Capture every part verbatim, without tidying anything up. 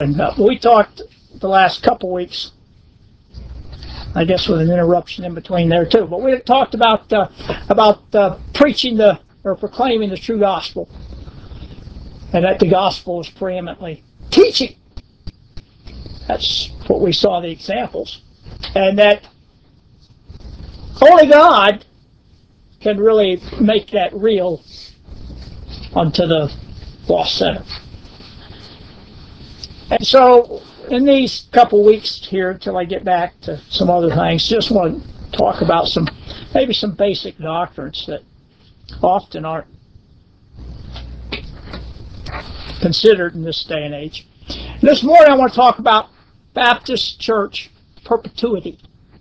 And uh, we talked the last couple weeks, I guess with an interruption in between there too, but we talked about uh, about uh, preaching the or proclaiming the true gospel, and that the gospel is preeminently teaching. That's what we saw the examples, and that only God can really make that real unto the lost sinner. And so, in these couple weeks here, until I get back to some other things, just want to talk about some, maybe some basic doctrines that often aren't considered in this day and age. And this morning I want to talk about Baptist Church perpetuity.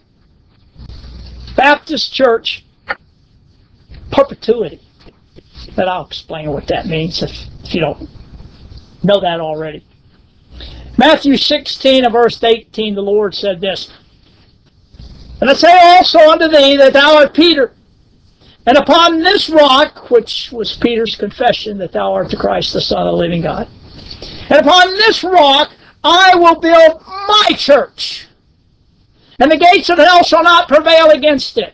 Baptist Church perpetuity. And I'll explain what that means if, if you don't know that already. Matthew sixteen and verse eighteen, the Lord said this, "And I say also unto thee that thou art Peter, and upon this rock," which was Peter's confession that thou art the Christ, the Son of the living God, "and upon this rock I will build my church, and the gates of hell shall not prevail against it."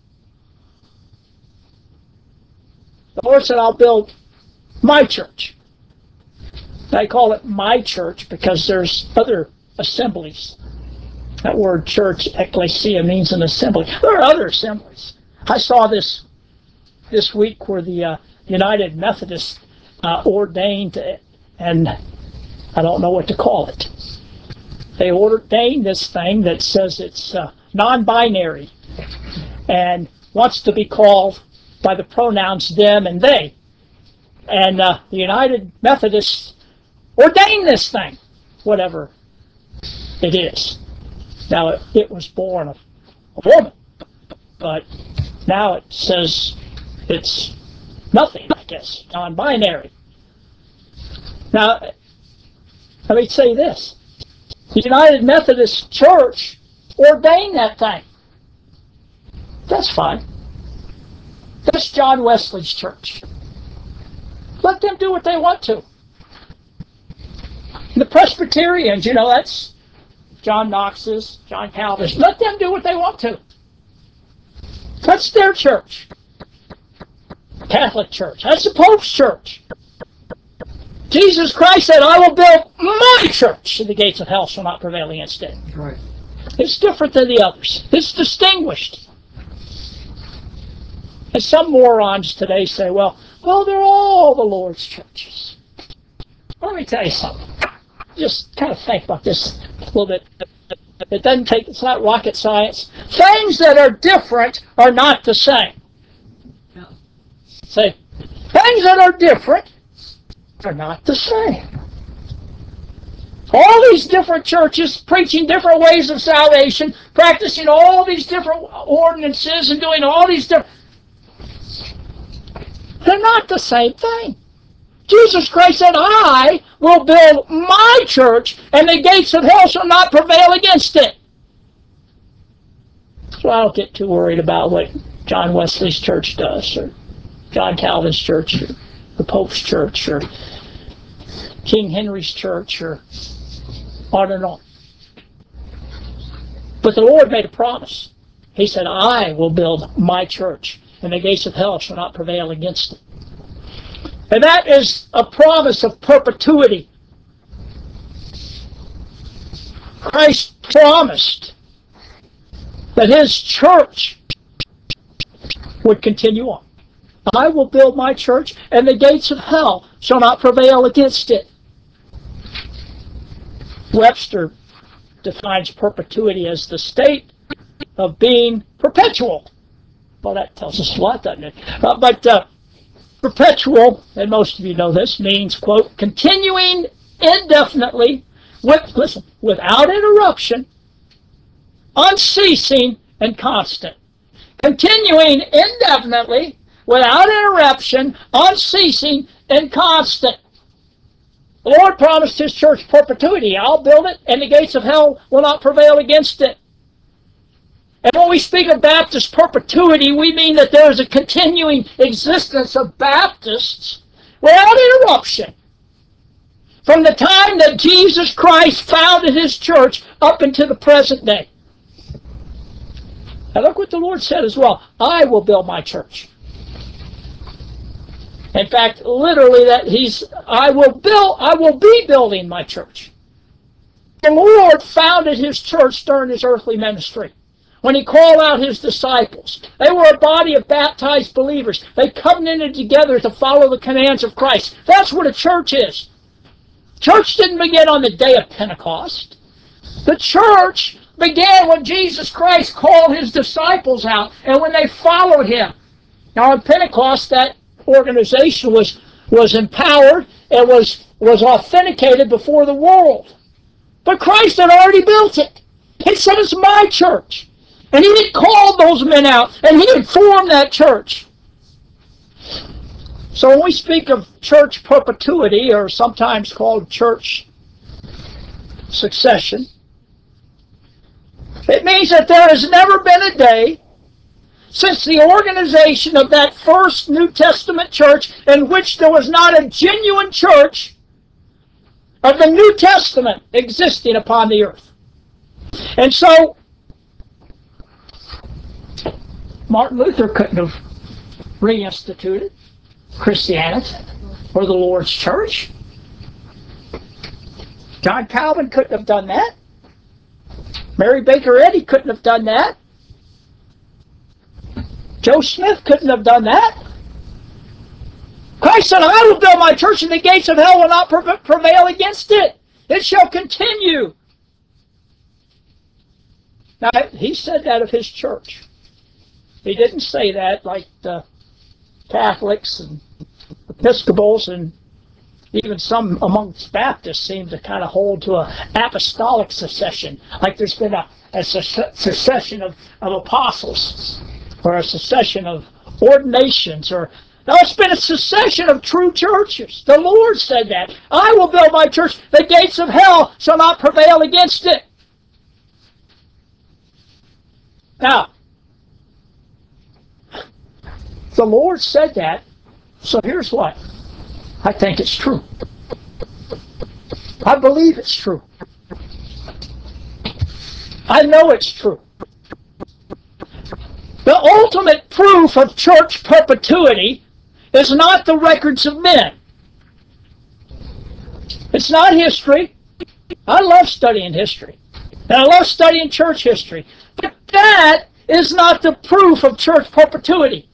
The Lord said, "I'll build my church." I call it my church because there's other assemblies. That word church, ecclesia, means an assembly. There are other assemblies. I saw this this week where the uh, United Methodists uh, ordained, and I don't know what to call it. They ordained this thing that says it's uh, non-binary and wants to be called by the pronouns them and they. And uh, the United Methodists ordained this thing, whatever it is. Now, it, it was born of a woman, but now it says it's nothing, I guess, non-binary. Now, let me say this. The United Methodist Church ordained that thing. That's fine. That's John Wesley's church. Let them do what they want to. The Presbyterians, you know, that's John Knox's, John Calvin's. Let them do what they want to. That's their church. Catholic Church. That's the Pope's church. Jesus Christ said, "I will build my church, and the gates of hell shall not prevail against it." Right. It's different than the others. It's distinguished. And some morons today say, well, well, they're all the Lord's churches. Let me tell you something. Just kind of think about this a little bit. It doesn't take, it's not rocket science. Things that are different are not the same. Yeah. Say, things that are different are not the same. All these different churches preaching different ways of salvation, practicing all these different ordinances and doing all these different... They're not the same thing. Jesus Christ said, "I will build my church, and the gates of hell shall not prevail against it." So I don't get too worried about what John Wesley's church does, or John Calvin's church, or the Pope's church, or King Henry's church, or on and on. But the Lord made a promise. He said, "I will build my church, and the gates of hell shall not prevail against it." And that is a promise of perpetuity. Christ promised that his church would continue on. "I will build my church, and the gates of hell shall not prevail against it." Webster defines perpetuity as the state of being perpetual. Well, that tells us a lot, doesn't it? Uh, but uh, perpetual, and most of you know this, means, quote, continuing indefinitely, with, listen, without interruption, unceasing, and constant. Continuing indefinitely, without interruption, unceasing, and constant. The Lord promised his church perpetuity. "I'll build it, and the gates of hell will not prevail against it." And when we speak of Baptist perpetuity, we mean that there is a continuing existence of Baptists without interruption. From the time that Jesus Christ founded his church up into the present day. Now look what the Lord said as well. I will build my church. In fact, literally, that he's, I will build, I will be building my church. The Lord founded his church during his earthly ministry. When he called out his disciples, they were a body of baptized believers. They covenanted together to follow the commands of Christ. That's what a church is. Church didn't begin on the day of Pentecost. The church began when Jesus Christ called his disciples out and when they followed him. Now on Pentecost, that organization was, was empowered and was, was authenticated before the world. But Christ had already built it. He said, it's my church. And he had called those men out, and he had formed that church. So when we speak of church perpetuity, or sometimes called church succession, it means that there has never been a day since the organization of that first New Testament church in which there was not a genuine church of the New Testament existing upon the earth. And so, Martin Luther couldn't have reinstituted Christianity or the Lord's church. John Calvin couldn't have done that. Mary Baker Eddy couldn't have done that. Joe Smith couldn't have done that. Christ said, I will build my church and the gates of hell will not prevail against it. It shall continue. Now, he said that of his church. He didn't say that like the Catholics and Episcopals and even some amongst Baptists seem to kind of hold to an apostolic succession, like there's been a, a succession of, of apostles or a succession of ordinations. Or no, it's been a succession of true churches. The Lord said that. I will build my church. The gates of hell shall not prevail against it. Now, the Lord said that, so here's what. I think it's true. I believe it's true. I know it's true. The ultimate proof of church perpetuity is not the records of men. It's not history. I love studying history. And I love studying church history. But that is not the proof of church perpetuity.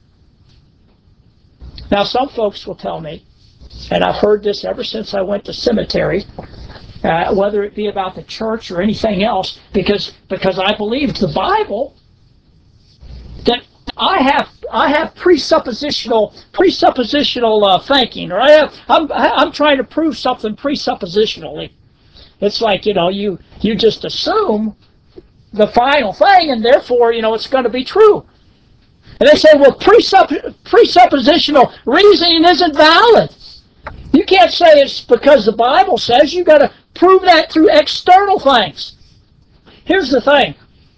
Now, some folks will tell me, and I've heard this ever since I went to seminary, uh, whether it be about the church or anything else, because because I believe the Bible, that I have I have presuppositional presuppositional uh, thinking, or I have I'm I'm trying to prove something presuppositionally. It's like, you know, you you just assume the final thing, and therefore, you know, it's going to be true. And they say, well, presupp- presuppositional reasoning isn't valid. You can't say it's because the Bible says. You've got to prove that through external things. Here's the thing.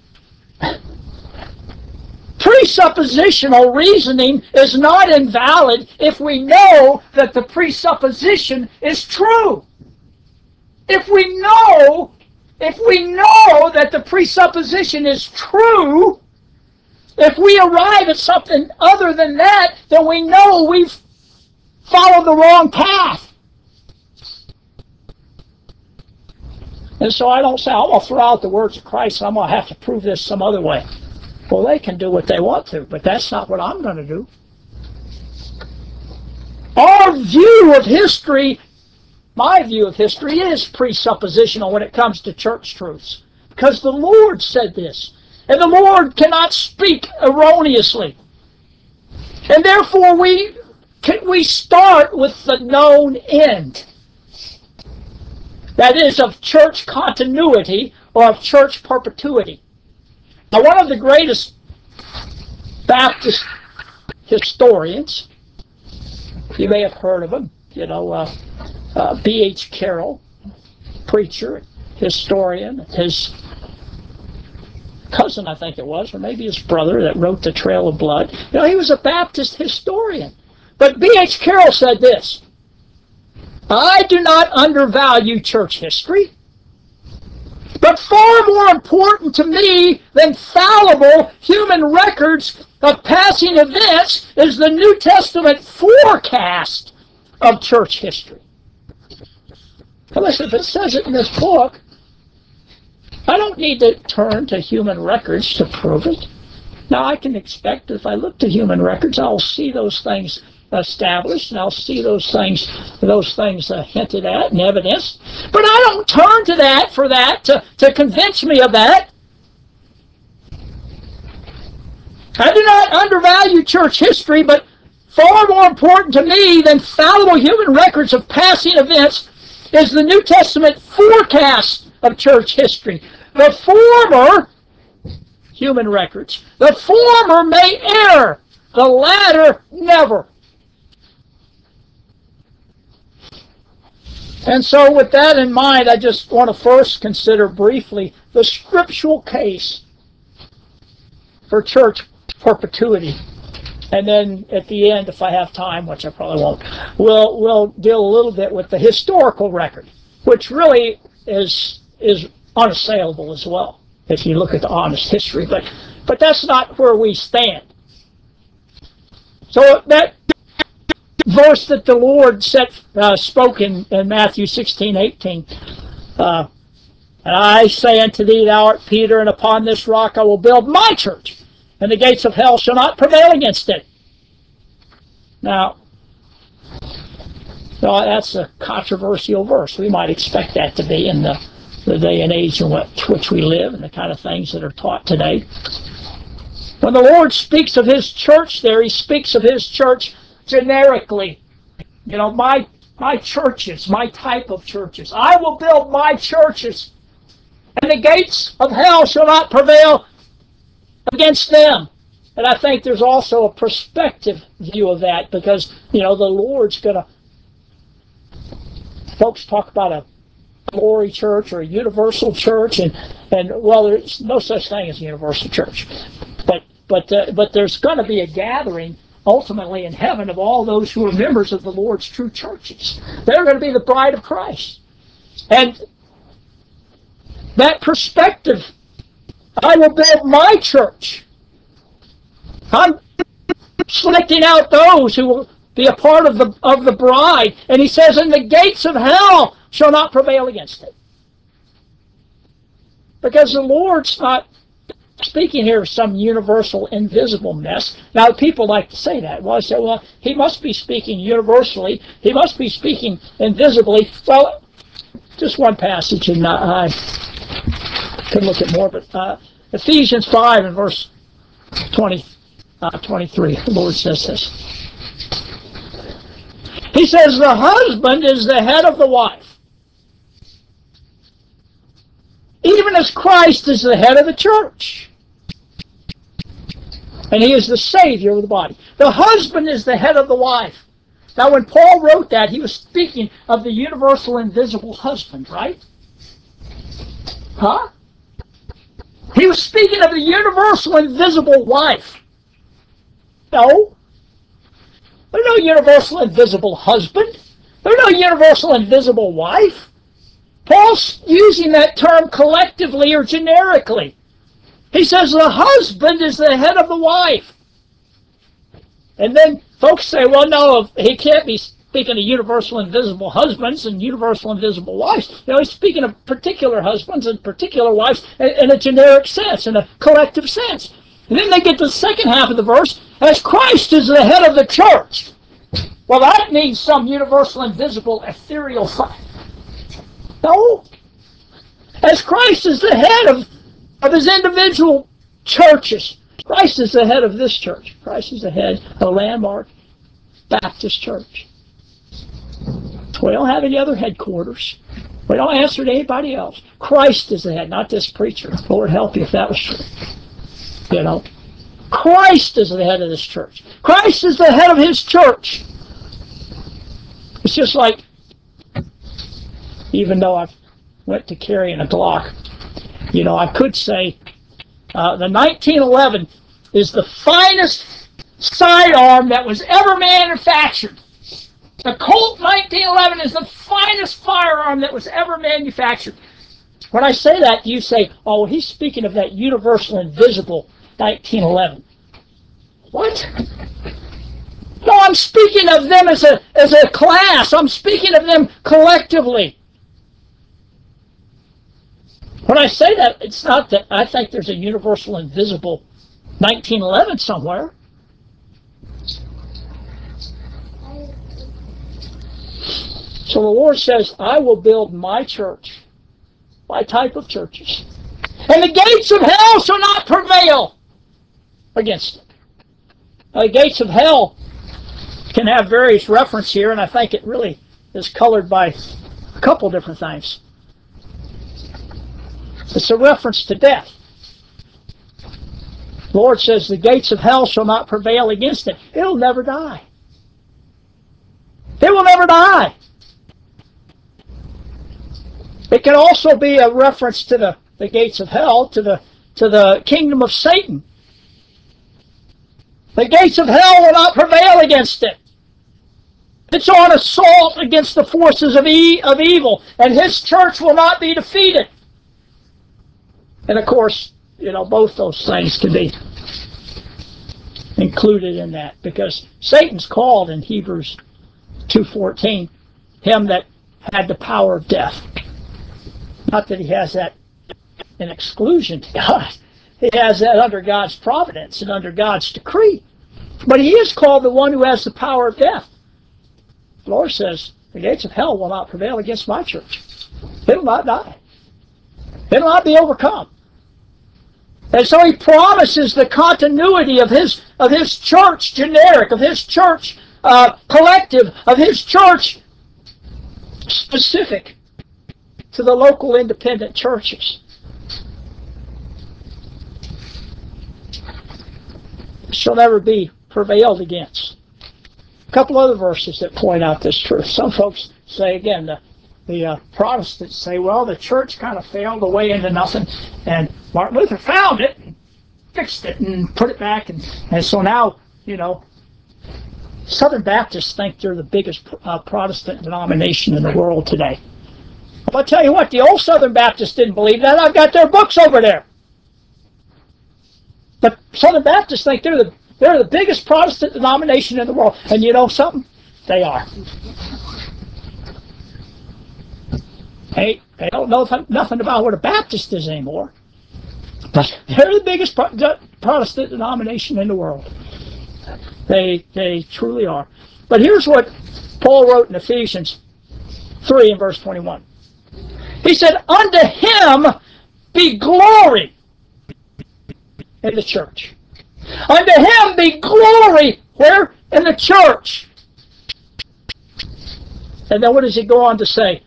Presuppositional reasoning is not invalid if we know that the presupposition is true. If we know, if we know that the presupposition is true, if we arrive at something other than that, then we know we've followed the wrong path. And so I don't say, I'm going to throw out the words of Christ and I'm going to have to prove this some other way. Well, they can do what they want to, but that's not what I'm going to do. Our view of history, my view of history, is presuppositional when it comes to church truths. Because the Lord said this. And the Lord cannot speak erroneously. And therefore we can we start with the known end. That is, of church continuity or of church perpetuity. Now, one of the greatest Baptist historians, you may have heard of him, you know, uh, uh, B H Carroll, preacher, historian, his cousin, I think it was, or maybe his brother that wrote The Trail of Blood. You know, he was a Baptist historian. But B H Carroll said this, I do not undervalue church history. But far more important to me than fallible human records of passing events is the New Testament forecast of church history. Now listen, if it says it in this book, I don't need to turn to human records to prove it. Now I can expect if I look to human records, I'll see those things established, and I'll see those things, those things uh, hinted at and evidenced. But I don't turn to that for that to, to convince me of that. I do not undervalue church history, but far more important to me than fallible human records of passing events is the New Testament forecast of church history. The former, human records, the former may err, the latter never. And so with that in mind, I just want to first consider briefly the scriptural case for church perpetuity. And then at the end, if I have time, which I probably won't, we'll, we'll deal a little bit with the historical record, which really is, is unassailable as well, if you look at the honest history. But, but that's not where we stand. So that verse that the Lord set, uh, spoke in, in Matthew sixteen, eighteen, uh, and I say unto thee, thou art Peter, and upon this rock I will build my church, and the gates of hell shall not prevail against it. Now, well, that's a controversial verse. We might expect that to be in the, the day and age in which we live and the kind of things that are taught today. When the Lord speaks of His church there, He speaks of His church generically. You know, my my churches, my type of churches. I will build my churches, and the gates of hell shall not prevail against them. And I think there's also a perspective view of that, because, you know, the Lord's going to, folks talk about a glory church or a universal church, and, and well, there's no such thing as a universal church. But, but, uh, but there's going to be a gathering ultimately in heaven of all those who are members of the Lord's true churches. They're going to be the bride of Christ. And that perspective, I will build my church. I'm selecting out those who will be a part of the of the bride. And he says, and the gates of hell shall not prevail against it. Because the Lord's not speaking here of some universal invisible mess. Now, people like to say that. Well, I say, well, he must be speaking universally. He must be speaking invisibly. Well, just one passage, and I could look at more, but uh, Ephesians five and verse twenty, uh, twenty-three, the Lord says this. He says, the husband is the head of the wife, even as Christ is the head of the church. And he is the Savior of the body. The husband is the head of the wife. Now, when Paul wrote that, he was speaking of the universal invisible husband, right? Huh? He was speaking of the universal invisible wife. No. There's no universal invisible husband. There's no universal invisible wife. Paul's using that term collectively or generically. He says the husband is the head of the wife. And then folks say, well, no, he can't be speaking of universal invisible husbands and universal invisible wives. You know, he's speaking of particular husbands and particular wives in a generic sense, in a collective sense. And then they get to the second half of the verse, as Christ is the head of the church. Well, that means some universal invisible ethereal fact. No. As Christ is the head of of his individual churches. Christ is the head of this church. Christ is the head of the Landmark Baptist Church. We don't have any other headquarters. We don't answer to anybody else. Christ is the head, not this preacher. Lord help you if that was true. You know, Christ is the head of this church. Christ is the head of his church. It's just like, even though I went to carrying a Glock, you know, I could say uh, the nineteen eleven is the finest sidearm that was ever manufactured. The Colt nineteen eleven is the finest firearm that was ever manufactured. When I say that, you say, oh, he's speaking of that universal invisible nineteen eleven. What? No, I'm speaking of them as a, as a class. I'm speaking of them collectively. When I say that, it's not that I think there's a universal invisible nineteen eleven somewhere. So the Lord says, I will build my church, my type of churches, and the gates of hell shall not prevail against it. Now, the gates of hell can have various reference here, and I think it really is colored by a couple different things. It's a reference to death. The Lord says, the gates of hell shall not prevail against it. It'll never die. It will never die. It can also be a reference to the, the gates of hell, to the, to the kingdom of Satan. The gates of hell will not prevail against it. It's on assault against the forces of, e of evil, and his church will not be defeated. And of course, you know, both those things can be included in that, because Satan's called in Hebrews two fourteen, him that had the power of death. Not that he has that in exclusion to God. He has that under God's providence and under God's decree. But he is called the one who has the power of death. The Lord says, the gates of hell will not prevail against my church. It will not die. It will not be overcome. And so he promises the continuity of his, of his church generic, of his church uh, collective, of his church specific to the local independent churches. Shall never be prevailed against. A couple other verses that point out this truth. Some folks say, again, the, the uh, Protestants say, well, the church kind of failed away into nothing, and Martin Luther found it, and fixed it, and put it back, and, and so now, you know, Southern Baptists think they're the biggest uh, Protestant denomination in the world today. But I'll tell you what, the old Southern Baptists didn't believe that. I've got their books over there. But Southern Baptists think they're the they're the biggest Protestant denomination in the world. And you know something? They are. Hey, they don't know nothing about what a Baptist is anymore. But they're the biggest Protestant denomination in the world. They they truly are. But here's what Paul wrote in Ephesians three and verse twenty-one. He said, unto him be glory in the church. Unto him be glory, where? In the church. And then what does he go on to say?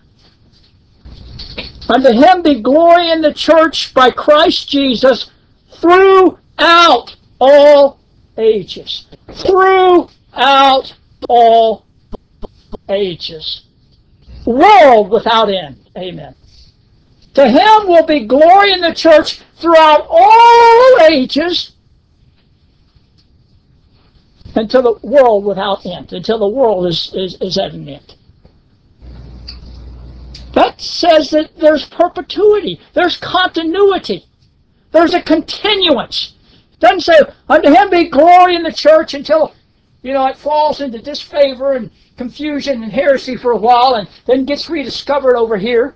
Unto him be glory in the church by Christ Jesus throughout all ages. Throughout all ages. World without end. Amen. To him will be glory in the church throughout all ages, until the world without end, until the world is, is, is at an end. That says that there's perpetuity, there's continuity, there's a continuance. It doesn't say, unto him be glory in the church until, you know, it falls into disfavor and confusion and heresy for a while and then gets rediscovered over here.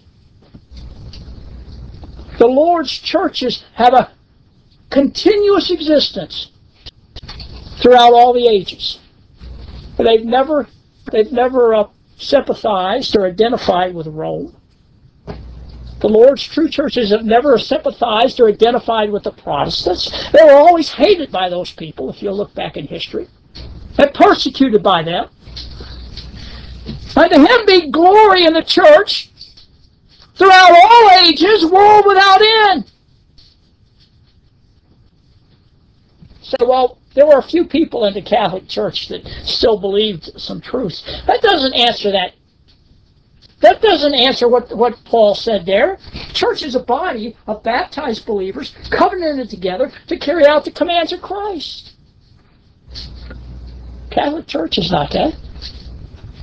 The Lord's churches have a continuous existence throughout all the ages. They've never, they've never uh, sympathized or identified with Rome. The Lord's true churches have never sympathized or identified with the Protestants. They were always hated by those people, if you look back in history, and persecuted by them. Unto him be glory in the church throughout all ages, world without end. So, well, there were a few people in the Catholic Church that still believed some truths. That doesn't answer that. That doesn't answer what, what Paul said there. Church is a body of baptized believers covenanted together to carry out the commands of Christ. Catholic Church is not that.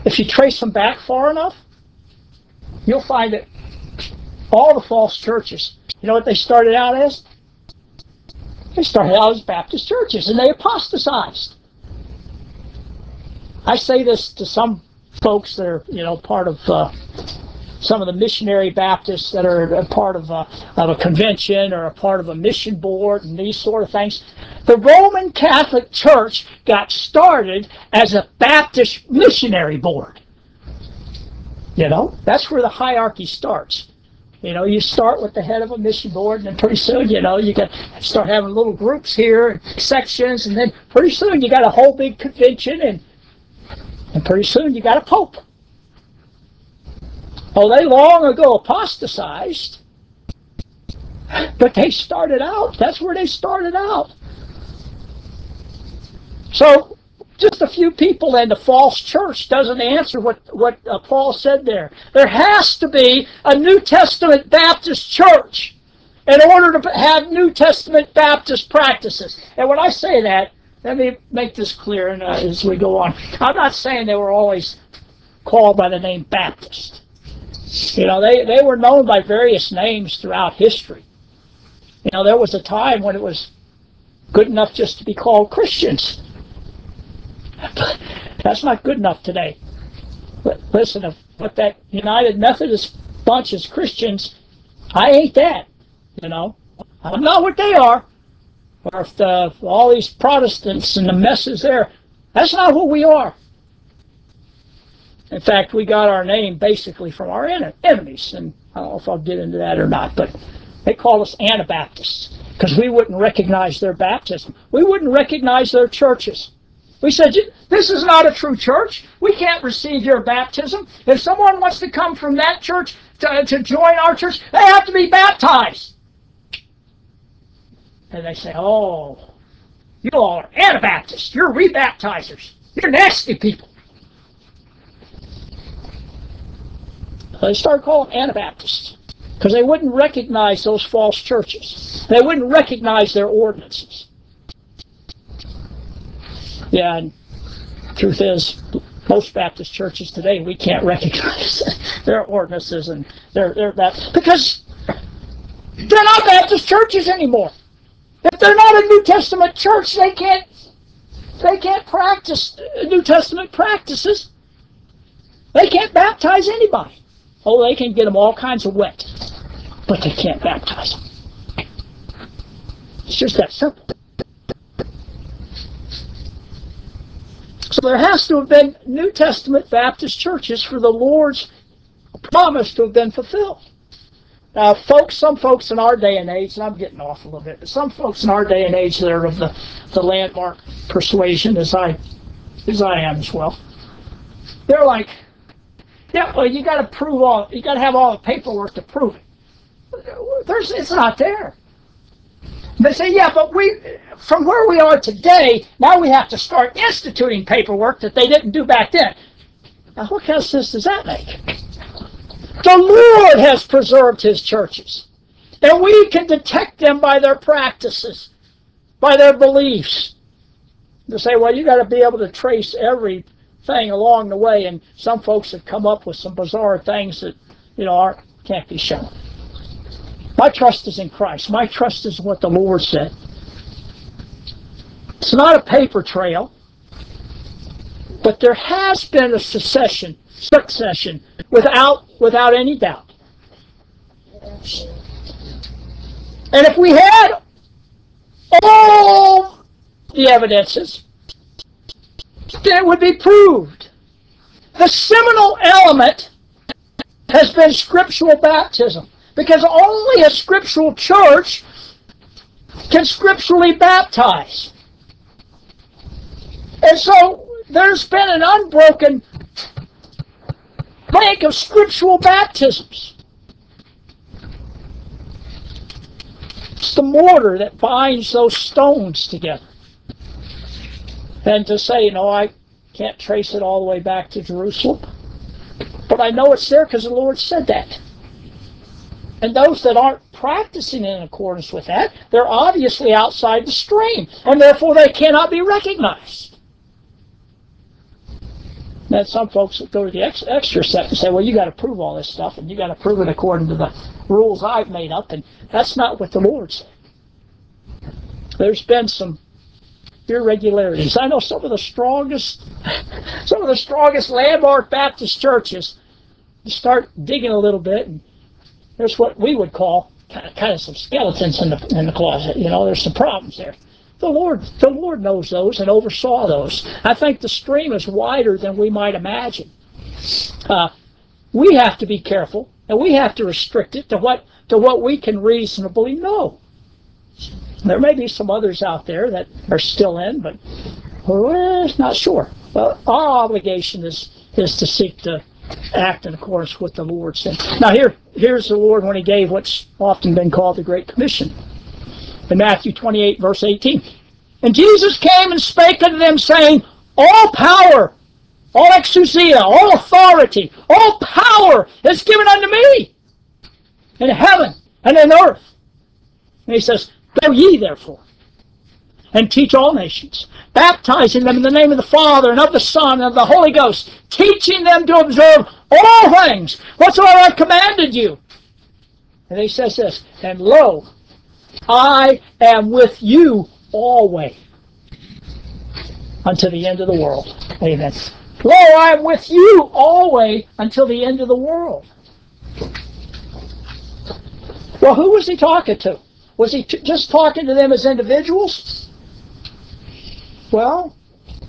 if you trace them back far enough, you'll find that all the false churches, you know what they started out as? They started out as Baptist churches, and they apostatized. I say this to some folks that are, you know, part of uh, some of the missionary Baptists that are a part of a, of a convention or a part of a mission board and these sort of things. The Roman Catholic Church got started as a Baptist missionary board. You know, that's where the hierarchy starts. You know, you start with the head of a mission board, and then pretty soon, you know, you can start having little groups here, sections, and then pretty soon you got a whole big convention, and and pretty soon you got a pope. Oh, they long ago apostatized, but they started out. That's where they started out. So just a few people in the false church doesn't answer what, what uh, Paul said there. There has to be a New Testament Baptist church in order to have New Testament Baptist practices. And when I say that, let me make this clear and, uh, as we go on. I'm not saying they were always called by the name Baptist. You know, they, they were known by various names throughout history. You know, there was a time when it was good enough just to be called Christians. But that's not good enough today. But listen, if what that United Methodist bunch is Christians, I ain't that. You know, I'm not what they are. Or if the, all these Protestants and the messes there, that's not what we are. In fact, we got our name basically from our en enemies, and I don't know if I'll get into that or not, but they call us Anabaptists because we wouldn't recognize their baptism. We wouldn't recognize their churches. We said, this is not a true church. We can't receive your baptism. If someone wants to come from that church to, to join our church, they have to be baptized. And they say, oh, you all are Anabaptists. You're rebaptizers. You're nasty people. So they started calling them Anabaptists because they wouldn't recognize those false churches. They wouldn't recognize their ordinances. Yeah, and the truth is, most Baptist churches today, we can't recognize their ordinances and their, their that because they're not Baptist churches anymore. If they're not a New Testament church, they can't they can't practice New Testament practices. They can't baptize anybody. Oh, they can get them all kinds of wet, but they can't baptize them. It's just that simple. So there has to have been New Testament Baptist churches for the Lord's promise to have been fulfilled. Now, folks, some folks in our day and age, and I'm getting off a little bit, but some folks in our day and age that are of the, the landmark persuasion, as I as I am as well, they're like, yeah, well, you got to prove all, you got to have all the paperwork to prove it. There's, it's not there. They say, yeah, but we, from where we are today, now we have to start instituting paperwork that they didn't do back then. Now, what kind of sense does that make? The Lord has preserved His churches, and we can detect them by their practices, by their beliefs. To say, well, you got to be able to trace everything along the way, and some folks have come up with some bizarre things that, you know, aren't, can't be shown. My trust is in Christ. My trust is in what the Lord said. It's not a paper trail, but there has been a succession, succession, without without any doubt. And if we had all the evidences, then it would be proved. The seminal element has been scriptural baptism, because only a scriptural church can scripturally baptize. And so there's been an unbroken bank of scriptural baptisms. It's the mortar that binds those stones together. And to say, you know, I can't trace it all the way back to Jerusalem, but I know it's there because the Lord said that. And those that aren't practicing in accordance with that, they're obviously outside the stream, and therefore they cannot be recognized. Then some folks go to the ex extra step and say, well, you got to prove all this stuff, and you got to prove it according to the rules I've made up, and that's not what the Lord said. There's been some irregularities. I know some of the strongest, some of the strongest landmark Baptist churches. You start digging a little bit, and there's what we would call kind of, kind of some skeletons in the in the closet. You know, there's some problems there. The Lord, the Lord knows those and oversaw those. I think the stream is wider than we might imagine. Uh, we have to be careful, and we have to restrict it to what to what we can reasonably know. There may be some others out there that are still in, but we're not sure. Well, our obligation is is to seek to act in accordance with the Lord said. Now here, here's the Lord when he gave what's often been called the Great Commission. In Matthew twenty-eight, verse eighteen. And Jesus came and spake unto them, saying, all power, all exousia, all authority, all power is given unto me in heaven and in earth. And he says, go ye therefore, and teach all nations, baptizing them in the name of the Father, and of the Son, and of the Holy Ghost, teaching them to observe all things whatsoever I commanded you. And he says this, and lo, I am with you always, until the end of the world. Amen. Lo, I am with you always, until the end of the world. Well, who was he talking to? Was he t just talking to them as individuals? Well,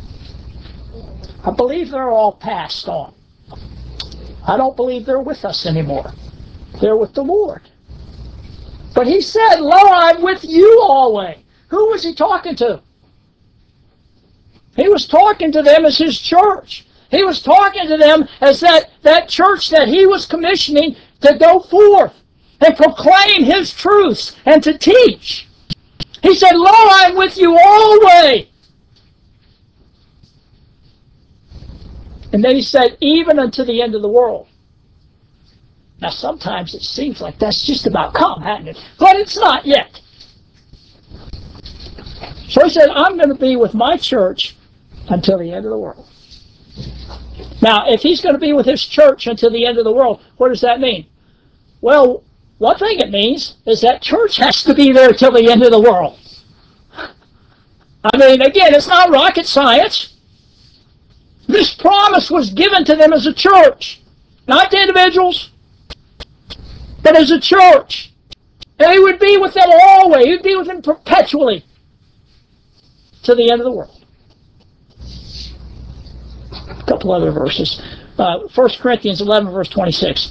I believe they're all passed on. I don't believe they're with us anymore. They're with the Lord. But he said, lo, I'm with you always. Who was he talking to? He was talking to them as his church. He was talking to them as that, that church that he was commissioning to go forth and proclaim his truths and to teach. He said, lo, I'm with you always. And then he said, even unto the end of the world. Now, sometimes it seems like that's just about come, hasn't it? But it's not yet. So he said, I'm going to be with my church until the end of the world. Now, if he's going to be with his church until the end of the world, what does that mean? Well, one thing it means is that church has to be there till the end of the world. I mean, again, it's not rocket science. This promise was given to them as a church, not to individuals, but as a church. And he would be with them always. He would be with them perpetually to the end of the world. A couple other verses. Uh, First Corinthians eleven, verse twenty-six.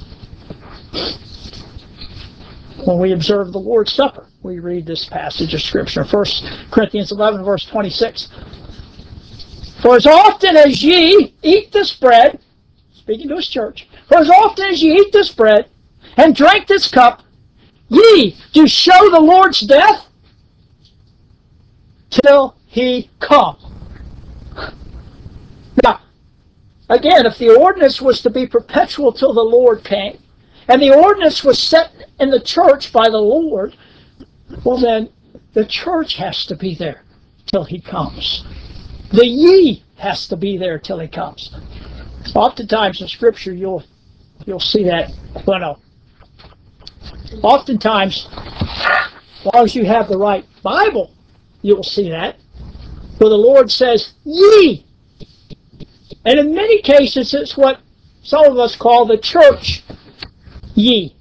When we observe the Lord's Supper, we read this passage of Scripture. First Corinthians eleven, verse twenty-six. For as often as ye eat this bread, speaking to his church, for as often as ye eat this bread and drink this cup, ye do show the Lord's death till he come. Now, again, if the ordinance was to be perpetual till the Lord came, and the ordinance was set in the church by the Lord, well then, the church has to be there till he comes. The ye has to be there till he comes. Oftentimes in Scripture, you'll you'll see that. Well, no. Oftentimes, as long as you have the right Bible, you will see that, where the Lord says, ye. And in many cases, it's what some of us call the church ye.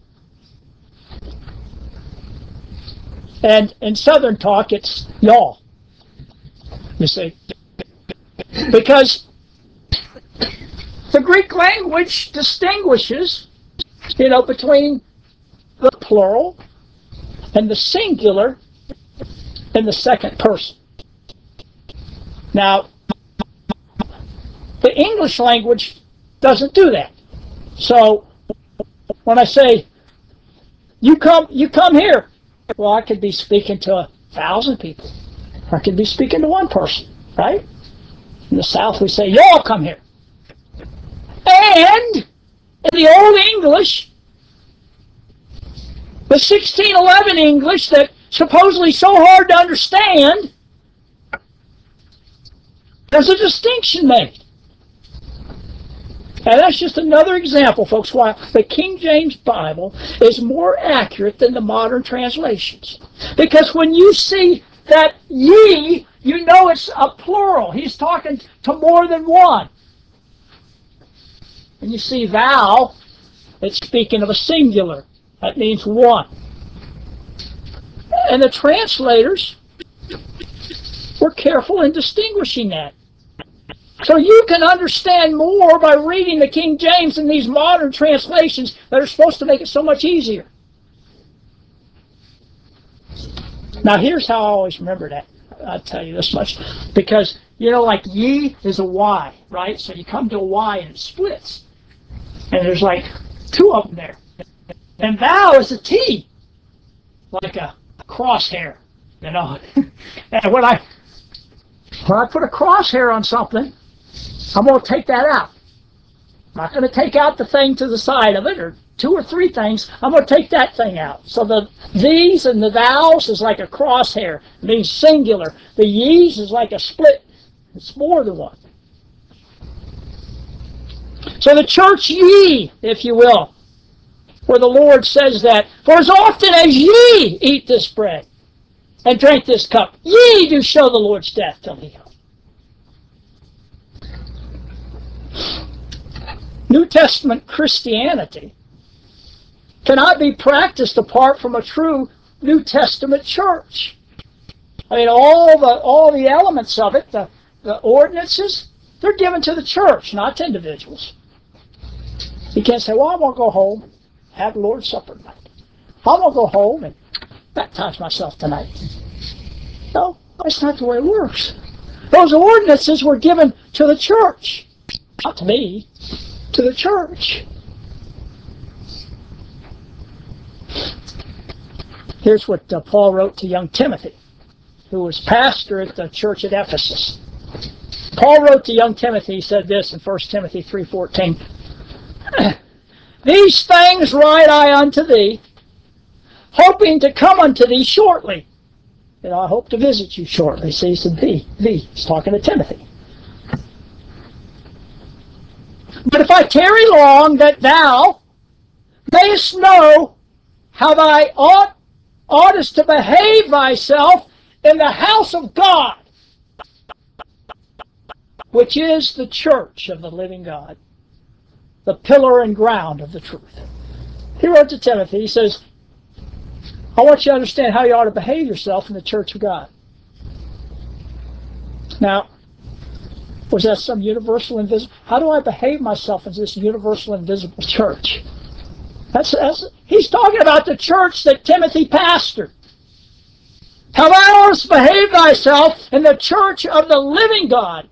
And in Southern talk, it's y'all. You see? Because the Greek language distinguishes, you know, between the plural and the singular in the second person. Now, the English language doesn't do that. So when I say, you come, you come here, well, I could be speaking to a thousand people. I could be speaking to one person, right? In the South, we say, y'all come here. And in the Old English, the sixteen eleven English that supposedly so hard to understand, there's a distinction made. And that's just another example, folks, why the King James Bible is more accurate than the modern translations. Because when you see that ye, you know it's a plural. He's talking to more than one. And you see thou, it's speaking of a singular. That means one. And the translators were careful in distinguishing that. So you can understand more by reading the King James than these modern translations that are supposed to make it so much easier. Now here's how I always remember that. I'll tell you this much. Because, you know, like ye is a Y, right? So you come to a Y and it splits. And there's like two of them there. And thou is a T. Like a crosshair, you know. And when I, when I put a crosshair on something, I'm going to take that out. I'm not going to take out the thing to the side of it, or two or three things. I'm going to take that thing out. So the these and the thous is like a crosshair. It means singular. The ye's is like a split. It's more than one. So the church ye, if you will, where the Lord says that, for as often as ye eat this bread and drink this cup, ye do show the Lord's death till he come. New Testament Christianity cannot be practiced apart from a true New Testament church. I mean, all the all the elements of it, the, the ordinances, they're given to the church, not to individuals. You can't say, well, I'm going to go home, have the Lord's Supper tonight. I'm going to go home and baptize myself tonight. No, that's not the way it works. Those ordinances were given to the church, not to me. To the church. Here's what uh, Paul wrote to young Timothy, who was pastor at the church at Ephesus. Paul wrote to young Timothy, he said this in First Timothy three fourteen. These things write I unto thee, hoping to come unto thee shortly. You know, I hope to visit you shortly. See, he said thee, thee. He's talking to Timothy. But if I tarry long, that thou mayest know how thou ought, oughtest to behave thyself in the house of God, which is the church of the living God, the pillar and ground of the truth. He wrote to Timothy, he says, I want you to understand how you ought to behave yourself in the church of God. Now, was that some universal invisible? How do I behave myself in this universal invisible church? That's, that's he's talking about the church that Timothy pastored. How thou oughtest to behave thyself in the church of the living God,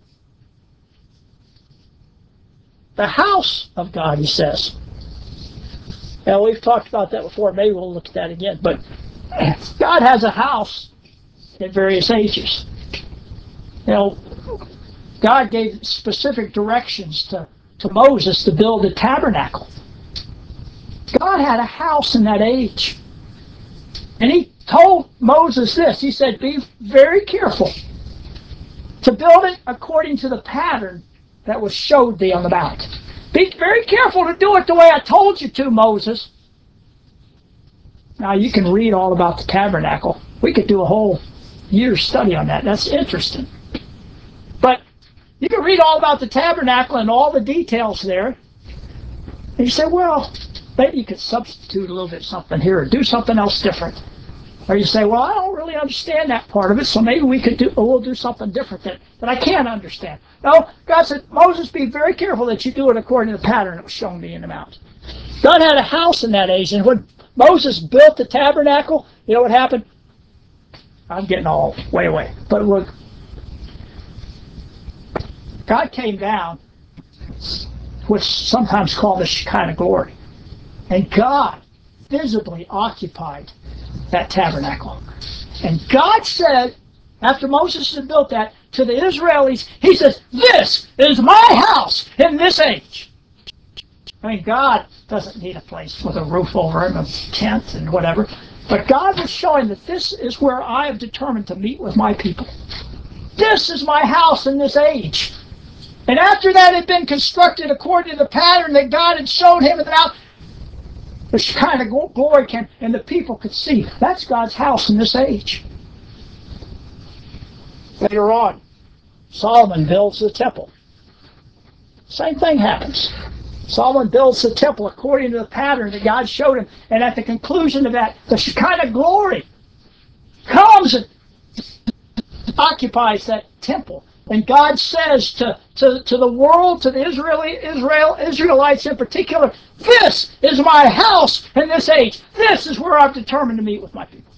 the house of God, he says. Now we've talked about that before. Maybe we'll look at that again. But God has a house at various ages. You know, God gave specific directions to, to Moses to build a tabernacle. God had a house in that age. And he told Moses this. He said, be very careful to build it according to the pattern that was showed thee on the mount. Be very careful to do it the way I told you to, Moses. Now, you can read all about the tabernacle. We could do a whole year's study on that. That's interesting. But you can read all about the tabernacle and all the details there. And you say, well, maybe you could substitute a little bit something here or do something else different. Or you say, well, I don't really understand that part of it, so maybe we could do, or we'll do something different that, that I can't understand. No, God said, Moses, be very careful that you do it according to the pattern that was shown me in the mount. God had a house in that age, and when Moses built the tabernacle, you know what happened? I'm getting all way away. But look, God came down, what's sometimes called the Shekinah glory. And God visibly occupied that tabernacle. And God said, after Moses had built that, to the Israelis, he says, this is my house in this age. I mean, God doesn't need a place with a roof over him, a tent and whatever. But God was showing that this is where I have determined to meet with my people. This is my house in this age. And after that had been constructed according to the pattern that God had shown him in the mount, the Shekinah glory came, and the people could see that's God's house in this age. Later on, Solomon builds the temple. Same thing happens. Solomon builds the temple according to the pattern that God showed him, and at the conclusion of that, the Shekinah glory comes and occupies that temple. And God says to, to, to the world, to the Israeli, Israel, Israelites in particular, this is my house in this age. This is where I've determined to meet with my people.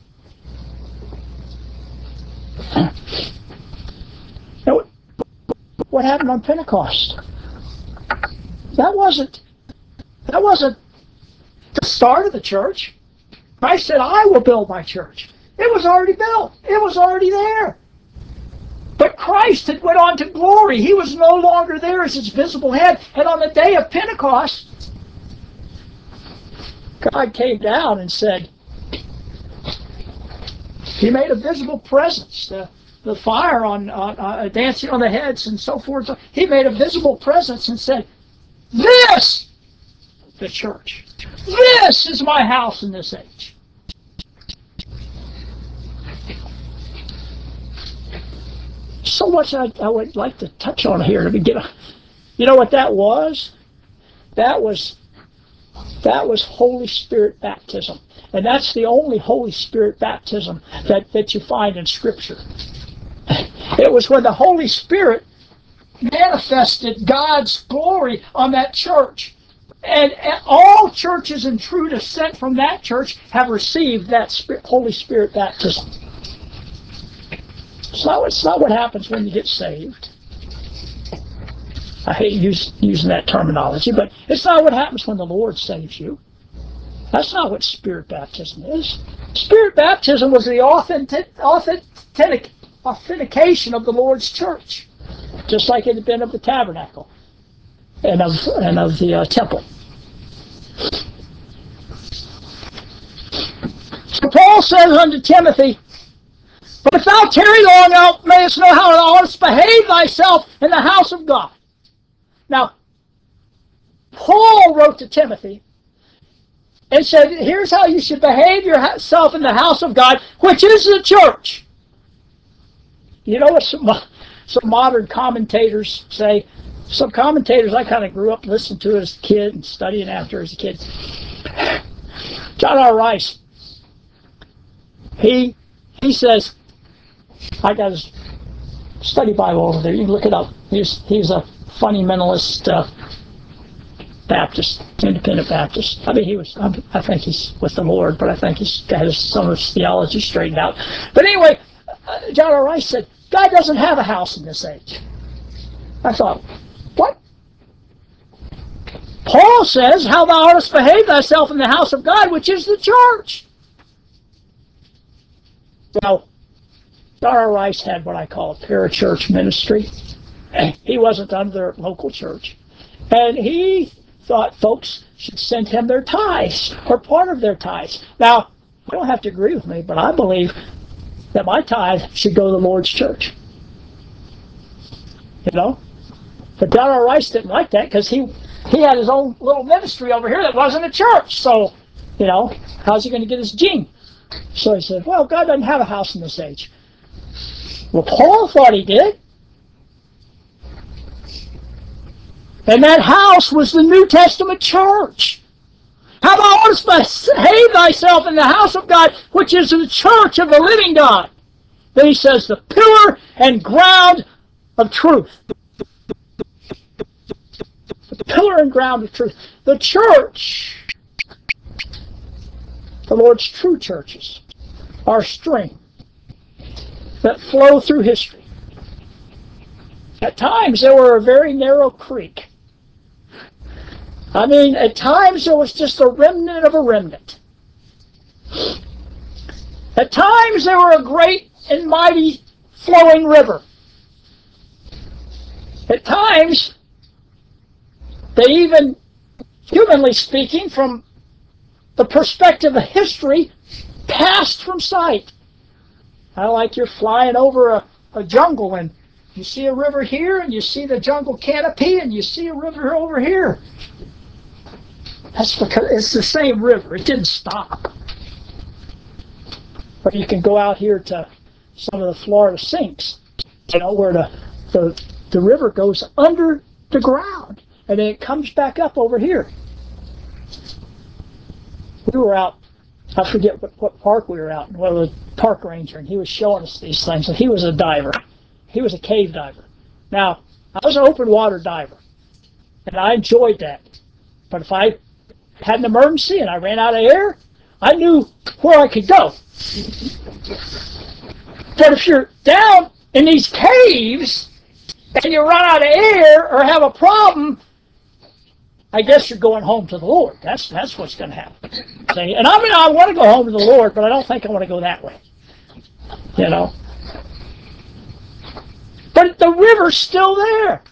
Now, what happened on Pentecost? That wasn't, that wasn't the start of the church. Christ said, I will build my church. It was already built. It was already there. But Christ had went on to glory. He was no longer there as his visible head. And on the day of Pentecost, God came down and said, he made a visible presence. The, the fire on uh, uh, dancing on the heads and so forth. He made a visible presence and said, this, the church, this is my house in this age. So much I, I would like to touch on here to begin. You know what that was? That was that was Holy Spirit baptism. And that's the only Holy Spirit baptism that, that you find in Scripture. It was when the Holy Spirit manifested God's glory on that church. And, and all churches in true descent from that church have received that Spirit, Holy Spirit baptism. It's not, it's not what happens when you get saved. I hate use, using that terminology, but it's not what happens when the Lord saves you. That's not what Spirit baptism is. Spirit baptism was the authentic, authentic, authentication of the Lord's church, just like it had been of the tabernacle and of, and of the uh, temple. So Paul says unto Timothy, but if thou tarry long, thou mayest know how thou oughtest behave thyself in the house of God. Now, Paul wrote to Timothy and said, here's how you should behave yourself in the house of God, which is the church. You know what some, some modern commentators say? Some commentators I kind of grew up listening to as a kid and studying after as a kid. John R. Rice, he, he says, I got his study Bible over there. You can look it up. He's, he's a fundamentalist uh, Baptist, independent Baptist. I mean, he was, I think he's with the Lord, but I think he's got his, some of his theology straightened out. But anyway, uh, John R. Rice said, God doesn't have a house in this age. I thought, what? Paul says, how thou oughtest behave thyself in the house of God, which is the church. Well, John R. Rice had what I call a parachurch ministry. He wasn't under their local church. And he thought folks should send him their tithes, or part of their tithes. Now, you don't have to agree with me, but I believe that my tithe should go to the Lord's church. You know? But John R. Rice didn't like that because he, he had his own little ministry over here that wasn't a church. So, you know, how's he going to get his gene? So he said, well, God doesn't have a house in this age. Well, Paul thought he did. And that house was the New Testament church. How thou oughtest behave thyself in the house of God, which is the church of the living God. Then he says, the pillar and ground of truth. The pillar and ground of truth. The church, the Lord's true churches, are a stream that flow through history. At times, they were a very narrow creek. I mean, at times, there was just a remnant of a remnant. At times, they were a great and mighty flowing river. At times, they even, humanly speaking, from the perspective of history, passed from sight. I like you're flying over a, a jungle and You see a river here, and you see the jungle canopy, and you see a river over here. That's because it's the same river. It didn't stop. But you can go out here to some of the Florida sinks, you know, where the, the, the river goes under the ground, and then it comes back up over here. We were out, I forget what, what park we were out in, well, the park ranger, and he was showing us these things, and he was a diver. He was a cave diver. Now, I was an open water diver, and I enjoyed that. But if I had an emergency and I ran out of air, I knew where I could go. But if you're down in these caves and you run out of air or have a problem, I guess you're going home to the Lord. That's that's what's going to happen. See? And I mean, I want to go home to the Lord, but I don't think I want to go that way. You know. But the river's still there.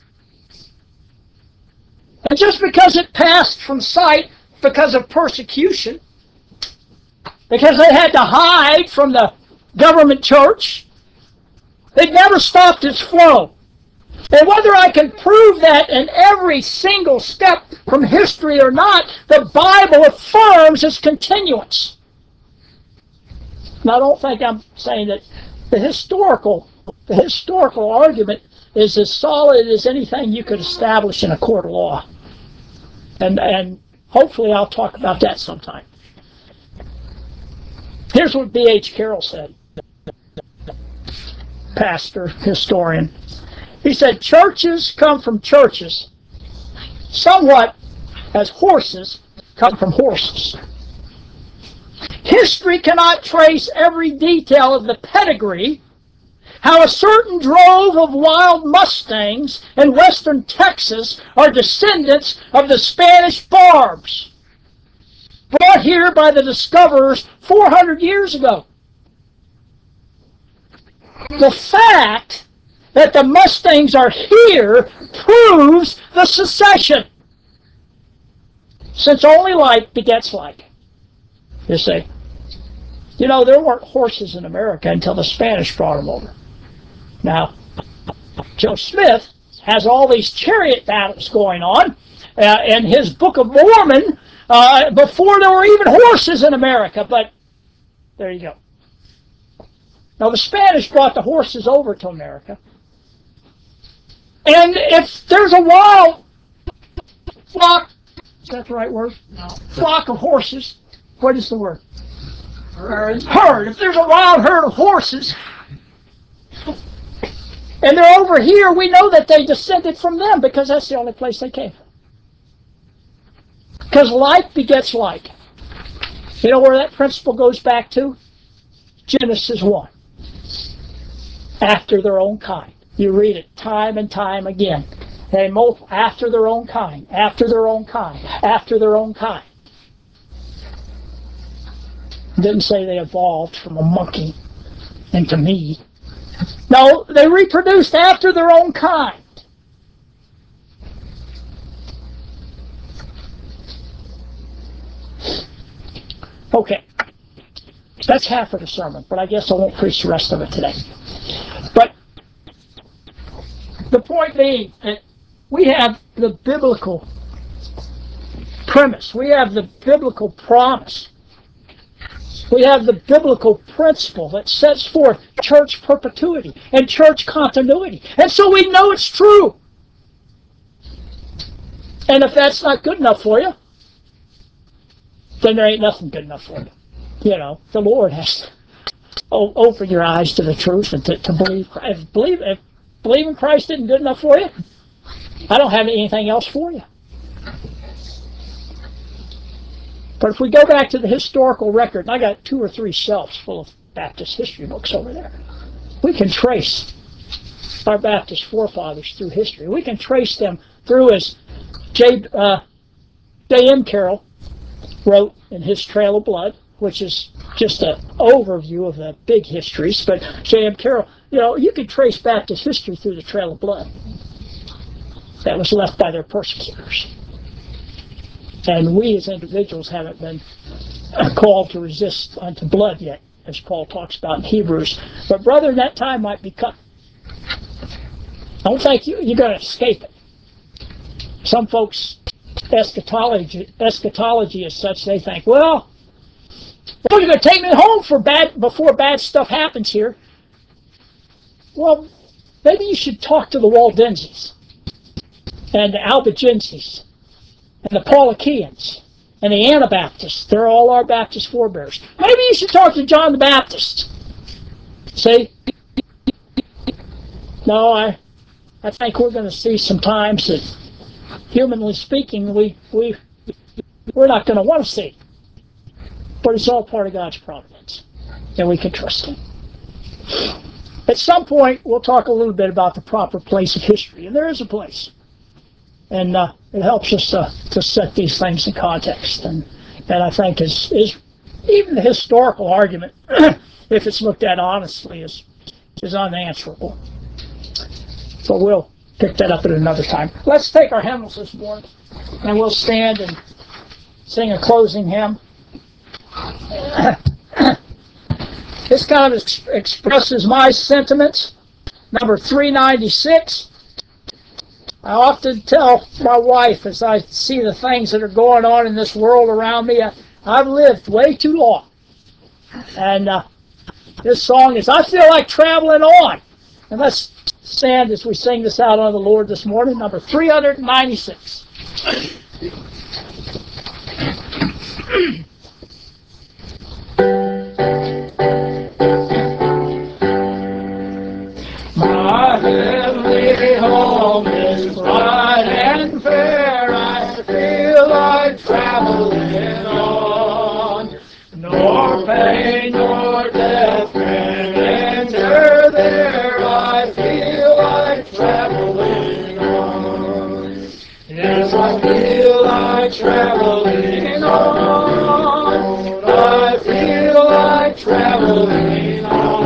And just because it passed from sight because of persecution, because they had to hide from the government church, it never stopped its flow. And whether I can prove that in every single step from history or not, the Bible affirms its continuance. Now, I don't think I'm saying that the historical, the historical argument is as solid as anything you could establish in a court of law. And, and hopefully I'll talk about that sometime. Here's what B H Carroll said, pastor, historian. He said, churches come from churches, somewhat as horses come from horses. History cannot trace every detail of the pedigree, how a certain drove of wild Mustangs in western Texas are descendants of the Spanish Barbs, brought here by the discoverers four hundred years ago. The fact that the Mustangs are here proves the secession, since only like begets like. You see, you know, there weren't horses in America until the Spanish brought them over. Now, Joe Smith has all these chariot battles going on uh, in his Book of Mormon uh, before there were even horses in America, but there you go. Now, the Spanish brought the horses over to America. And if there's a wild flock, is that the right word? No. Flock of horses, what is the word? Herd. Herd. If there's a wild herd of horses, and they're over here, we know that they descended from them because that's the only place they came from. Because like begets like. You know where that principle goes back to? Genesis one. After their own kind. You read it time and time again. They multiply after their own kind, after their own kind, after their own kind. It didn't say they evolved from a monkey into me. No, they reproduced after their own kind. Okay. That's half of the sermon, but I guess I won't preach the rest of it today. But the point being that we have the biblical premise. We have the biblical promise. We have the biblical principle that sets forth church perpetuity and church continuity. And so we know it's true. And if that's not good enough for you, then there ain't nothing good enough for you. You know, the Lord has to open your eyes to the truth and to, to believe. If, believe. if believing Christ isn't good enough for you, I don't have anything else for you. But if we go back to the historical record, and I got two or three shelves full of Baptist history books over there, we can trace our Baptist forefathers through history. We can trace them through, as J. Uh, J M Carroll wrote in his Trail of Blood, which is just an overview of the big histories. But J M Carroll, you know, you can trace Baptist history through the Trail of Blood that was left by their persecutors. And we as individuals haven't been called to resist unto blood yet, as Paul talks about in Hebrews. But brethren, that time might be coming. Don't think you, you're going to escape it. Some folks, eschatology, eschatology is such, they think, well, well, you're going to take me home for bad before bad stuff happens here. Well, maybe you should talk to the Waldenses and the Albigenses and the Pauliceans and the Anabaptists. They're all our Baptist forebears. Maybe you should talk to John the Baptist. See? No, I I think we're going to see some times that, humanly speaking, we, we, we're not going to want to see. But it's all part of God's providence, and we can trust Him. At some point, we'll talk a little bit about the proper place of history, and there is a place. And uh, it helps us uh, to set these things in context. And, and I think is, is even the historical argument, if it's looked at honestly, is, is unanswerable. But we'll pick that up at another time. Let's take our hymnals this morning, and we'll stand and sing a closing hymn. This kind of ex- expresses my sentiments. Number three ninety-six. I often tell my wife as I see the things that are going on in this world around me, I, I've lived way too long. And uh, this song is, I feel like traveling on. And let's stand as we sing this out on the Lord this morning, number three ninety-six. My heavenly home is bright and fair. I feel like traveling on. Nor pain nor death can enter there. I feel like traveling on. Yes, I feel like traveling on. I feel like traveling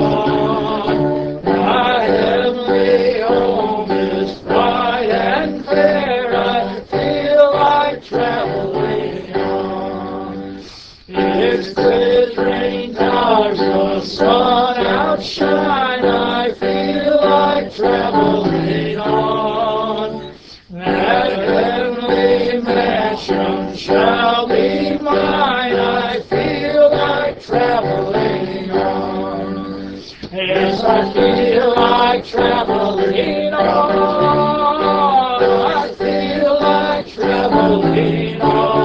on. My heavenly home is bright and fair. I feel like traveling on. It's glittering stars, the sun outshine. I feel like traveling on. That heavenly mansion shall be mine. I feel like traveling on. Yes, I feel like traveling on. I feel like traveling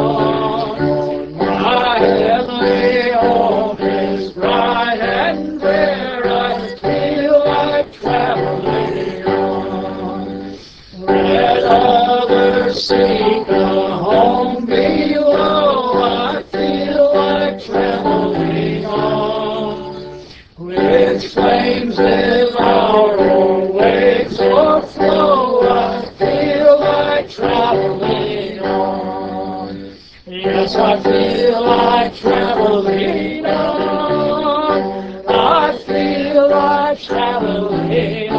on. My heavenly home is bright and fair. I feel like traveling on. Let others seek a home below. I feel like traveling on. Which flames devour or waves o'erflow, I feel like traveling on. Yes, I feel like traveling on. I feel like traveling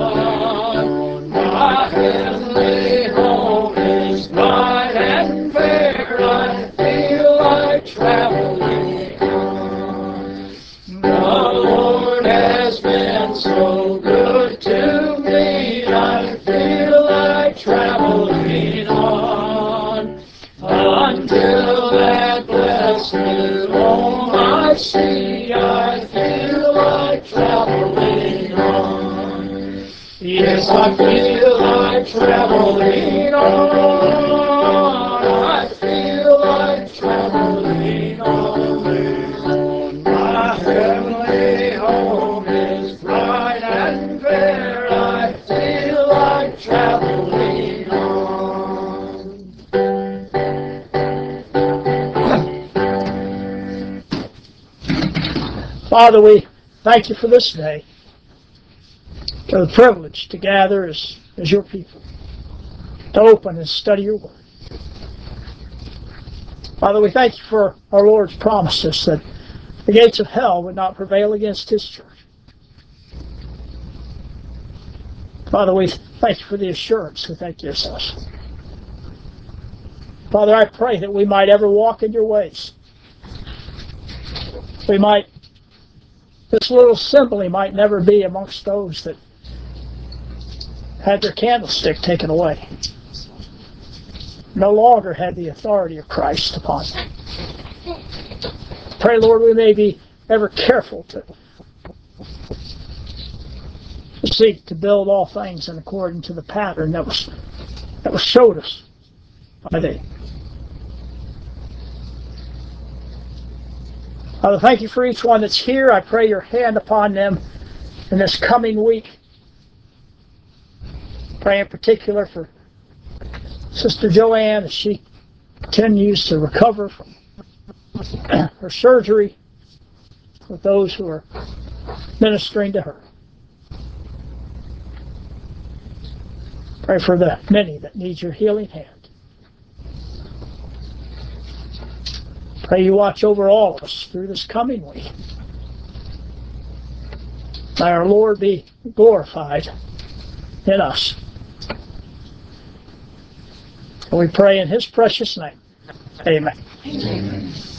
on. My heavenly home is bright and fair. I feel like traveling on. The Lord has been so good to me. I feel like traveling on. Until that blessed home I see, I feel like traveling on. Yes, I feel like traveling on. I feel like traveling on. My heavenly home is bright and fair. I feel like traveling on. Father, we thank you for this day, for the privilege to gather as, as your people, to open and study your word. Father, we thank you for our Lord's promises that the gates of hell would not prevail against his church. Father, we thank you for the assurance that that gives us. Father, I pray that we might ever walk in your ways. We might, this little assembly might never be amongst those that had their candlestick taken away. No longer had the authority of Christ upon them. Pray, Lord, we may be ever careful to seek to build all things in according to the pattern that was that was showed us by thee. Father, thank you for each one that's here. I pray your hand upon them in this coming week. Pray in particular for Sister Joanne as she continues to recover from her surgery, with those who are ministering to her. Pray for the many that need your healing hand. Pray you watch over all of us through this coming week. May our Lord be glorified in us. And we pray in his precious name. Amen. Amen.